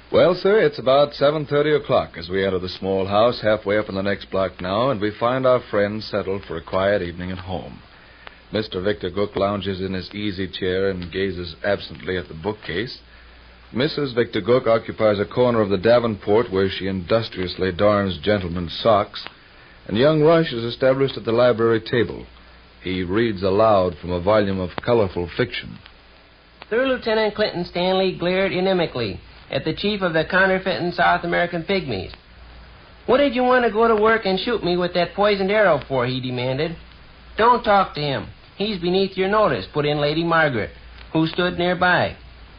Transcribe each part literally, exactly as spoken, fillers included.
Well, sir, it's about seven thirty o'clock as we enter the small house halfway up in the next block now, and we find our friend settled for a quiet evening at home. Mister Victor Gook lounges in his easy chair and gazes absently at the bookcase. Missus Victor Gook occupies a corner of the Davenport where she industriously darns gentlemen's socks, and young Rush is established at the library table. He reads aloud from a volume of colorful fiction. Third Lieutenant Clinton Stanley glared inimically at the chief of the counterfeiting South American pygmies. "What did you want to go to work and shoot me with that poisoned arrow for?" he demanded. "Don't talk to him. He's beneath your notice," put in Lady Margaret, who stood nearby.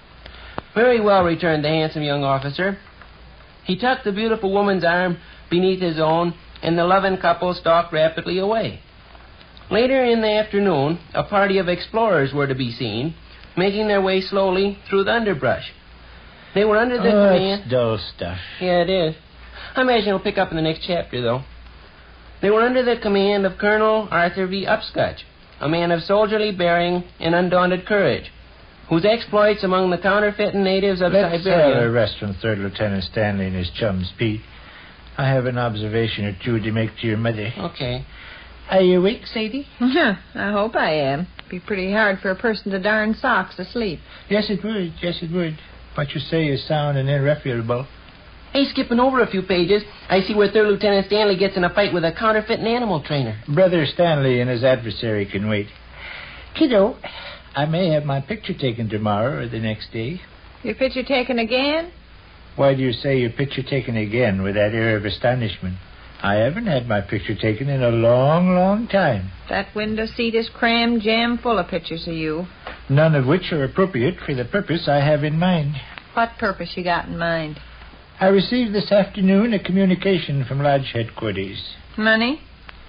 "Very well," returned the handsome young officer. He tucked the beautiful woman's arm beneath his own, and the loving couple stalked rapidly away. Later in the afternoon, a party of explorers were to be seen, making their way slowly through the underbrush. They were under the oh, command... it's dull stuff. Yeah, it is. I imagine it'll pick up in the next chapter, though. They were under the command of Colonel Arthur V. Upscotch, a man of soldierly bearing and undaunted courage, whose exploits among the counterfeiting natives of Let's Siberia... have a rest from Third Lieutenant Stanley and his chums, Pete. I have an observation or two to make to your mother. Okay. Are you awake, Sadie? I hope I am. It'd be pretty hard for a person to darn socks asleep. Yes, it would. Yes, it would. What you say is sound and irrefutable. Hey, skipping over a few pages, I see where Third Lieutenant Stanley gets in a fight with a counterfeiting animal trainer. Brother Stanley and his adversary can wait. Kiddo, I may have my picture taken tomorrow or the next day. Your picture taken again? Why do you say your picture taken again with that air of astonishment? I haven't had my picture taken in a long, long time. That window seat is crammed jam full of pictures of you. None of which are appropriate for the purpose I have in mind. What purpose you got in mind? I received this afternoon a communication from Lodge headquarters. Money?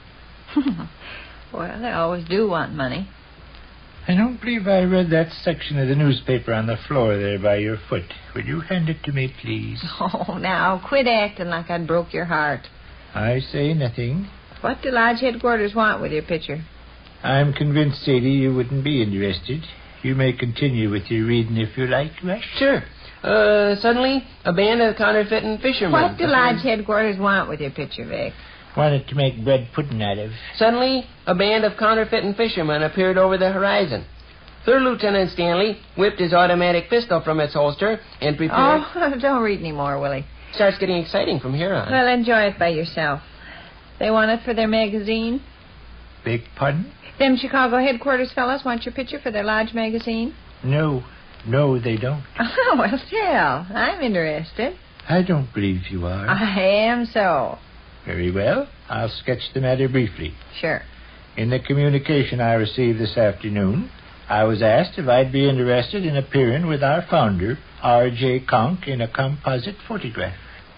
Well, they always do want money. I don't believe I read that section of the newspaper on the floor there by your foot. Would you hand it to me, please? Oh, now, quit acting like I'd broke your heart. I say nothing. What do Lodge headquarters want with your picture? I'm convinced, Sadie, you wouldn't be interested. You may continue with your reading if you like, Rush. Sure. Uh, suddenly, a band of counterfeiting fishermen... What do Lodge headquarters want with your picture, Vic? Wanted to make bread pudding out of. Suddenly, a band of counterfeiting fishermen appeared over the horizon. Third Lieutenant Stanley whipped his automatic pistol from its holster and prepared... Oh, don't read any more, Willie. Starts getting exciting from here on. Well, enjoy it by yourself. They want it for their magazine? Beg pardon? Them Chicago headquarters fellas want your picture for their Lodge magazine? No. No, they don't. Oh, well, tell. I'm interested. I don't believe you are. I am so. Very well. I'll sketch the matter briefly. Sure. In the communication I received this afternoon, I was asked if I'd be interested in appearing with our founder, R J Conk, in a composite photograph.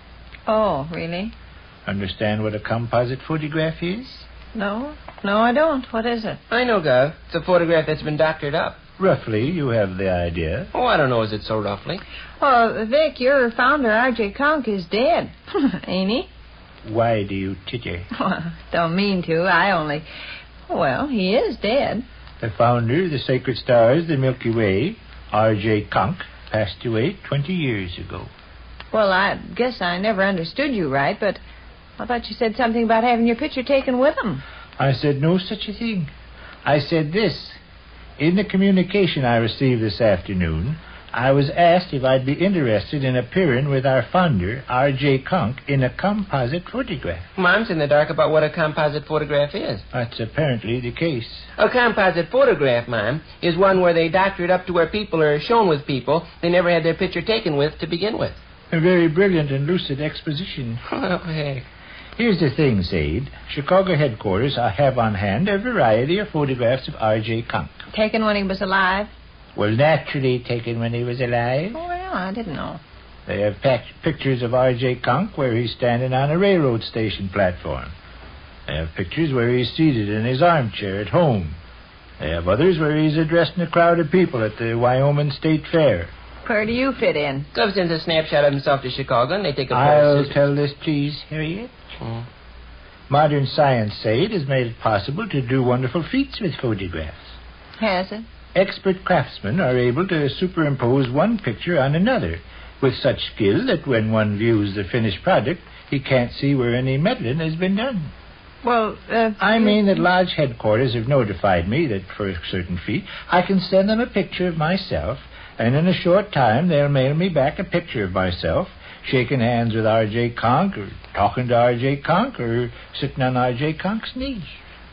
Oh, really? Understand what a composite photograph is? No. No, I don't. What is it? I know, Gov. It's a photograph that's been doctored up. Roughly, you have the idea. Oh, I don't know, is it so roughly? Well, Vic, your founder, R J Conk, is dead. Ain't he? Why do you titter? Well, don't mean to. I only... Well, he is dead. The founder of the Sacred Stars, the Milky Way, R J Conk, passed away twenty years ago. Well, I guess I never understood you right, but I thought you said something about having your picture taken with him. I said no such a thing. I said this. In the communication I received this afternoon, I was asked if I'd be interested in appearing with our founder, R J Conk, in a composite photograph. Mom's in the dark about what a composite photograph is. That's apparently the case. A composite photograph, Mom, is one where they doctor it up to where people are shown with people they never had their picture taken with to begin with. A very brilliant and lucid exposition. Oh, heck. Here's the thing, Sade. Chicago headquarters have on hand a variety of photographs of R J Conk. Taken when he was alive? Well, naturally taken when he was alive. Oh, well, I didn't know. They have packed pictures of R J Conk where he's standing on a railroad station platform. They have pictures where he's seated in his armchair at home. They have others where he's addressing a crowd of people at the Wyoming State Fair. Where do you fit in? Gov sends a snapshot of himself to Chicago, and they take a I'll tell this, please, Harriet. Oh. Modern science, Sade, has made it possible to do wonderful feats with photographs. Has it? Expert craftsmen are able to superimpose one picture on another, with such skill that when one views the finished product, he can't see where any meddling has been done. Well, uh... I mean that Lodge headquarters have notified me that for a certain fee, I can send them a picture of myself, and in a short time they'll mail me back a picture of myself, shaking hands with R J. Conk, or talking to R J. Conk, or sitting on R J. Conk's knee.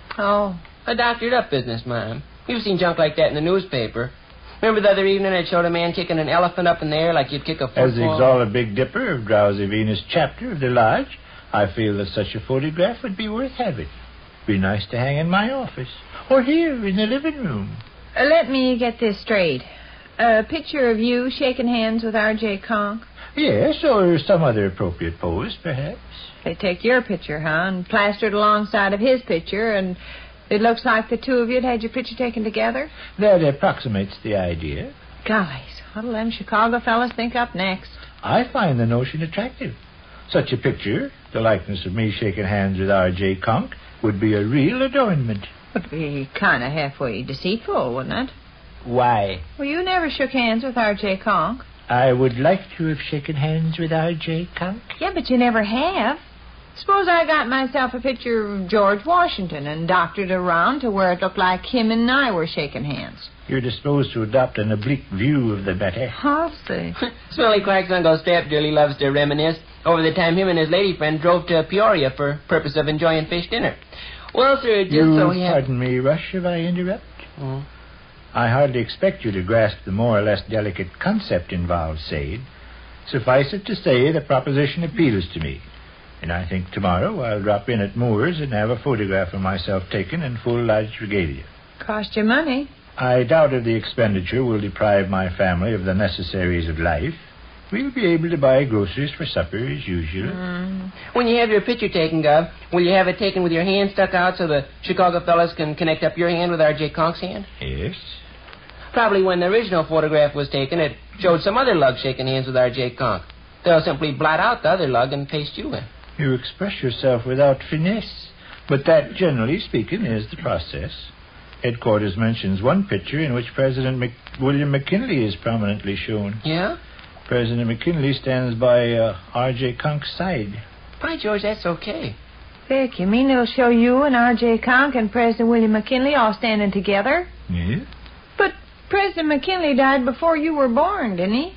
Oh. A doctored-up business, Mom. You've seen junk like that in the newspaper. Remember the other evening it showed a man kicking an elephant up in the air like you'd kick a football? As the Exalted Big Dipper of Drowsy Venus chapter of the Lodge, I feel that such a photograph would be worth having. Be nice to hang in my office, or here in the living room. Uh, let me get this straight. A picture of you shaking hands with R J. Conk? Yes, or some other appropriate pose, perhaps. They take your picture, huh, and plaster it alongside of his picture, and it looks like the two of you had had your picture taken together? That approximates the idea. Gollies, what'll them Chicago fellas think up next? I find the notion attractive. Such a picture, the likeness of me shaking hands with R J. Conk, would be a real adornment. Would be kind of halfway deceitful, wouldn't it? Why? Well, you never shook hands with R J. Conk. I would like to have shaken hands with R J. Conk. Yeah, but you never have. Suppose I got myself a picture of George Washington and doctored it around to where it looked like him and I were shaking hands. You're disposed to adopt an oblique view of the matter. I'll see. Smelly Clark's Uncle Step dearly loves to reminisce over the time him and his lady friend drove to Peoria for purpose of enjoying fish dinner. Well, sir, just you so he had... Pardon me, Rush, if I interrupt? Oh. I hardly expect you to grasp the more or less delicate concept involved, Sade. Suffice it to say, the proposition appeals to me. And I think tomorrow I'll drop in at Moore's and have a photograph of myself taken in full Lodge regalia. Cost you money. I doubt if the expenditure will deprive my family of the necessaries of life. We'll be able to buy groceries for supper as usual. Mm. When you have your picture taken, Gov, will you have it taken with your hand stuck out so the Chicago fellas can connect up your hand with R J. Conk's hand? Yes. Probably when the original photograph was taken, it showed some other lug shaking hands with R J. Conk. They'll simply blot out the other lug and paste you in. You express yourself without finesse. But that, generally speaking, is the process. Headquarters mentions one picture in which President Mc... William McKinley is prominently shown. Yeah? President McKinley stands by uh, R J. Conk's side. By George, that's okay. Vic, you mean they'll show you and R J. Conk and President William McKinley all standing together? Yes? But President McKinley died before you were born, didn't he?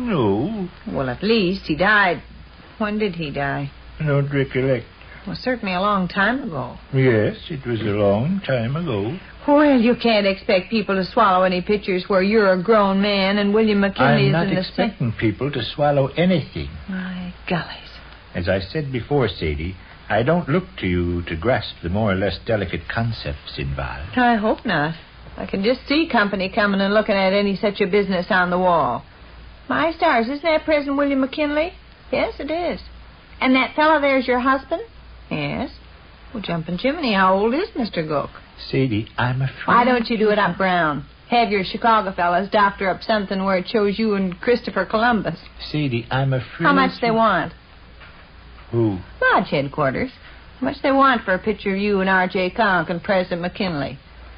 No. Well, at least he died. When did he die? I don't recollect. Well, certainly a long time ago. Yes, it was a long time ago. Well, you can't expect people to swallow any pictures where you're a grown man and William McKinley I'm is not in the expecting people to swallow anything. My gollies. As I said before, Sadie, I don't look to you to grasp the more or less delicate concepts involved. I hope not. I can just see company coming and looking at any such a business on the wall. My stars, isn't that President William McKinley? Yes, it is. And that fellow there's your husband? Yes. Well, jumping chimney, how old is Mister Gook? Sadie, I'm afraid... Why don't you do it up brown? Have your Chicago fellas doctor up something where it shows you and Christopher Columbus. Sadie, I'm afraid... How much they want? Who? Lodge headquarters. How much they want for a picture of you and R J. Conk and President McKinley?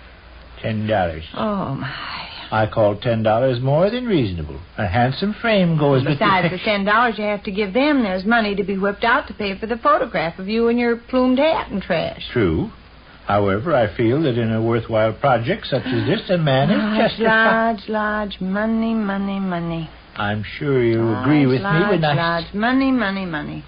Ten dollars. Oh, my. I call ten dollars more than reasonable. A handsome frame goes with the Besides picture. the ten dollars you have to give them, there's money to be whipped out to pay for the photograph of you in your plumed hat and trash. True. However, I feel that in a worthwhile project such as this, a man is Lodge, justified. Lodge, Lodge, money, money, money. I'm sure you Lodge, agree with Lodge, me when I... Lodge, money, money, money.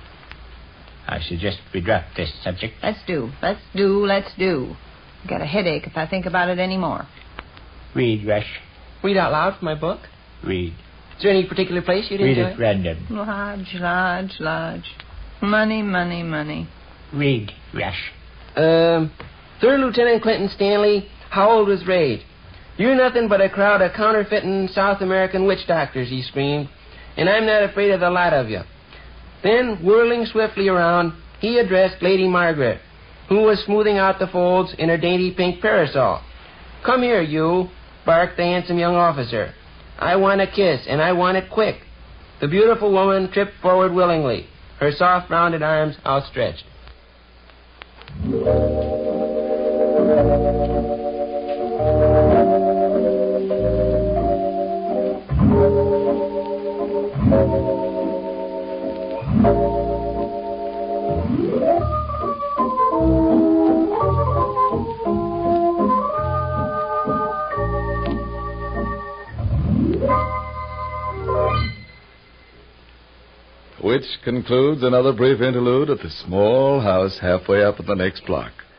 I suggest we drop this subject. Let's do, let's do, let's do. I've got a headache if I think about it anymore. Read, Rush. Read out loud from my book. Read. Is there any particular place you'd Read enjoy? it random. Lodge, Lodge, Lodge. Money, money, money. Read, Rush. Um, Third Lieutenant Clinton Stanley, how old was Raid? You're nothing but a crowd of counterfeiting South American witch doctors, he screamed, and I'm not afraid of the lot of you. Then, whirling swiftly around, he addressed Lady Margaret, who was smoothing out the folds in her dainty pink parasol. Come here, you, barked the handsome young officer. I want a kiss, and I want it quick. The beautiful woman tripped forward willingly, her soft rounded arms outstretched. Which concludes another brief interlude at the small house halfway up in the next block.